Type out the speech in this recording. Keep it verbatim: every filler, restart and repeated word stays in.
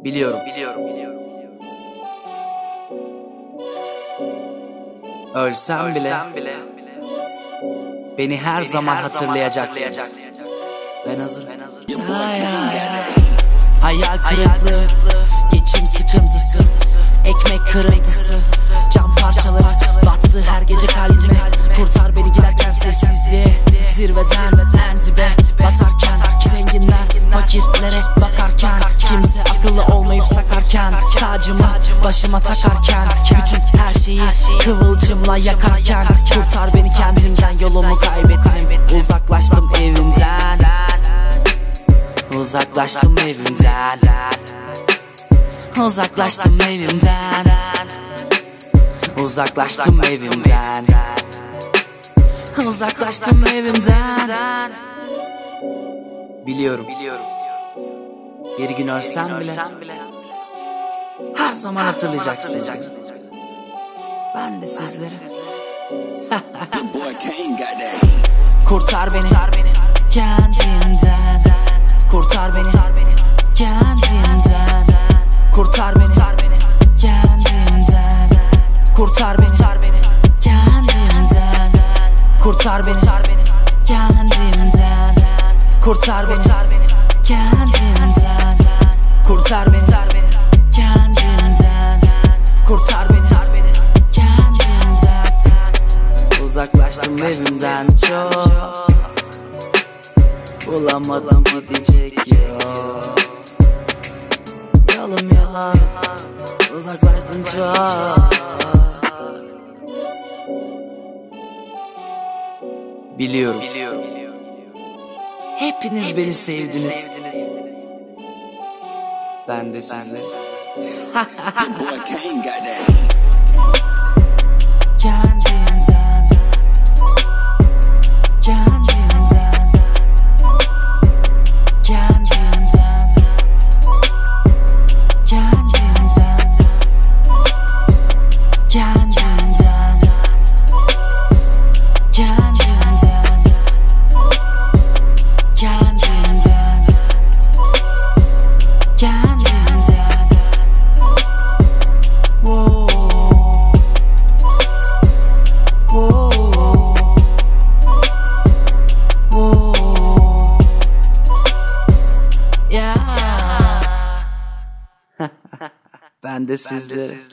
Biliyorum. Ölsem, Ölsem bile, bile beni her beni zaman her hatırlayacaksın. Ben hazırım. Ben hazırım. Hay hay. Hayal kırıklığı, geçim sıkıntısı, ekmek kırıntısı, cam parçaları battı her gece kalbime. Kurtar beni giderken sessizliğe, zirveden en dibe batarken, zenginler fakirlere bakarken, kimse akıllı olmayıp sakarken, tacımı başıma takarken, bütün her şeyi kıvılcımla yakarken, kurtar beni kendimden, yolumu kaybettim, uzaklaştım evimden, uzaklaştım evimden, uzaklaştım evimden, uzaklaştım evimden, uzaklaştım evimden. Biliyorum. Bir gün ölsem bile her zaman hatırlayacaksın. Ben de sizleri. Kurtar beni kendimden, kurtar beni kendimden, kurtar beni kendimden, kurtar beni kendimden, kurtar beni kendimden, kurtar beni kendimden, kurtar beni kendimden, kurtar beni kendimden. Uzaklaştım evimden çok, bulamadım gidecek yol, yolum yok, uzaklaştım çok. Biliyorum. Hepiniz, Hepiniz beni sevdiniz. sevdiniz. Ben de sizleri. Kendimden, kendimden, kendimden, kendimden, kendimden, kendimden, kendimden, kendimden. Whoa, whoa, whoa, yeah. Ben de sizlere.